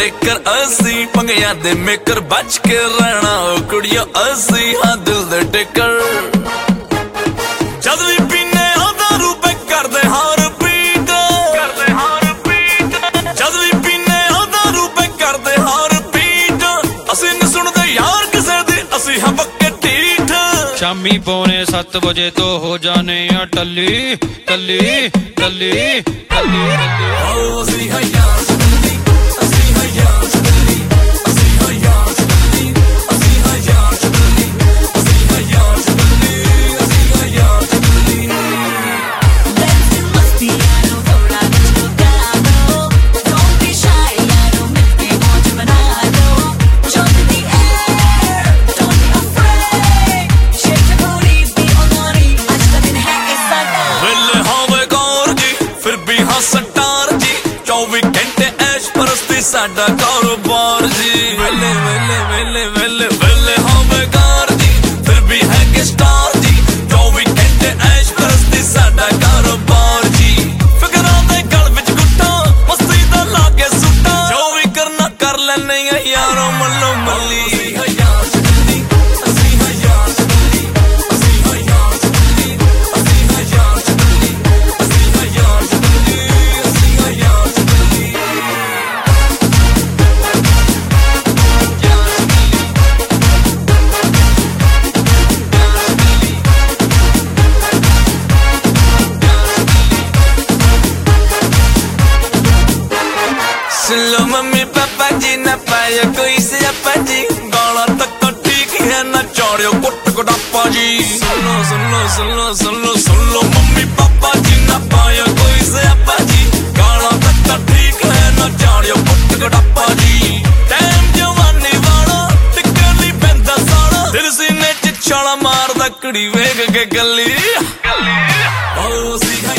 taker ਅਸੀਂ ਪੰਗਿਆਂ ਦੇ maker ਬਚ ਕੇ ਰਹਿਣਾ ਓ ਕੁੜੀਓ ਅਸੀਂ ਹਾਂ ਦਿਲ ਦੇ ਟੇਕਰ ਜਦ ਵੀ ਪੀਨੇ ਆ ਦਾਰੂ ਪੇ ਕਰਦੇ ਹਾਂ ਰਿਪੀਟ ਜਦ ਵੀ ਪੀਨੇ ਆ ਦਾਰੂ ਪੇ ਕਰਦੇ ਹਾਂ ਰਿਪੀਟ ਅਸੀਂ ਨਹੀਂ ਸੁਣਦੇ ਯਾਰ ਕਿਸੇ ਦੀ ਅਸੀਂ ਹਾਂ ਪੱਕੇ ਢੀਠ शामी पौने 7 बजे तो हो जाने या टल्ली टल्ली टल्ली टल्ली ਅਸੀਂ ਹਾਂ ਯਾਰ ਚੱਲੀ ਅਸੀਂ ਹਾਂ ਯਾਰ ਚੱਲੀ ਅਸੀਂ ਹਾਂ ਯਾਰ ਚੱਲੀ ਅਸੀਂ ਹਾਂ ਯਾਰ ਚੱਲੀ ਅਸੀਂ ਹਾਂ ਯਾਰ ਚੱਲੀ ਅਸੀਂ ਹਾਂ ਯਾਰ ਚੱਲੀ Let's do masti yaaro thoda muchko karo don't be shy yaaro milke mauj bana lo jump in the air don't be afraid shake your booty be onari aaj ka din hai aisa da ਵੇਲੇ ਹੋਵੇ ਗੌਰ ਜੀ ਫਿਰ ਵੀ ਹਾਂ star ਜੀ 24 ਘੰਟੇ ਐਸ਼ ਪਰਸਤੀ ਸਾਡਾ ਕਾਰੋਬਾਰ ਜੀ ਵੇਲੇ ਵੇਲੇ ਵੇਲੇ ਵੇਲੇ ਵੇਲੇ ਹੋਵੇ ਗੌਰ ਜੀ ਫਿਰ ਵੀ ਹੈਗੇ ਸਟਾਰ ਜੀ 24 ਘੰਟੇ ਐਸ਼ ਪਰਸਤੀ ਸਾਡਾ ਕਾਰੋਬਾਰ ਜੀ ਫਿਕਰਾਂ ਦੇ ਗਲ ਵਿੱਚ ਗੁੱਟਾਂ ਮਸਤੀ ਦਾ ਲਾਗੇ ਸੁੱਟਾਂ ਜੋ ਵੀ ਕਰਨਾ ਕਰ ਲੈਨੇ ਆ ਯਾਰੋ ਮੱਲੋ ਮੱਲੀ ਅਸੀਂ ਹਾਂ ਯਾਰ ਚੱਲੀ ਅਸੀਂ ਹਾਂ ਯਾਰ ਚੱਲੀ ਅਸੀਂ ਹਾਂ ਯਾਰ ਚੱਲੀ ਅਸੀਂ ਹਾਂ ਯਾਰ ਚੱਲੀ ਅਸੀਂ ਹਾਂ ਯਾਰ ਚੱਲੀ ਅਸੀਂ ਹਾਂ ਯਾਰ ਚੱਲੀ सुन लो मम्मी पापा जी ना पाया कोई सियापा जी गाना तक तो ठीक है ना चौड़ियो कुट कुटापा जी सुन लो सुन लो सुन लो सुन लो सुन लो मम्मी पापा जी ना पाया कोई सियापा जी गाना तक तो ठीक है ना चौड़ियो कुट कुटापा जी टाइम जवानी वाला टिकली पैंदा साड़ा दिल सीने च छाला मारदा कुड़ी वेख के गली ओ सी